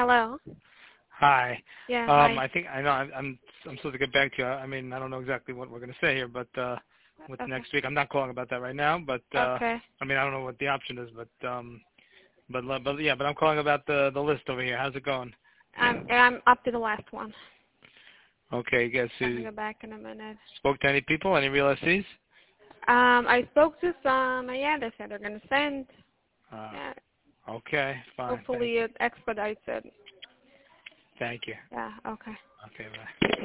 Hello. Hi. Yeah, hi. I think I know I'm supposed to get back to you. I mean, I don't know exactly what we're going to say here, but with Okay. next week, I'm not calling about that right now. But Okay. I mean, I don't know what the option is, but yeah, but I'm calling about the list over here. How's it going? I'm up to the last one. Okay, guess I'm who gonna go back in a minute. spoke to any people? Any real SCs? I spoke to some. Yeah, they said they're gonna send. Yeah. Okay, fine. Hopefully it expedites it. Thank you. Yeah. Okay. Okay, bye.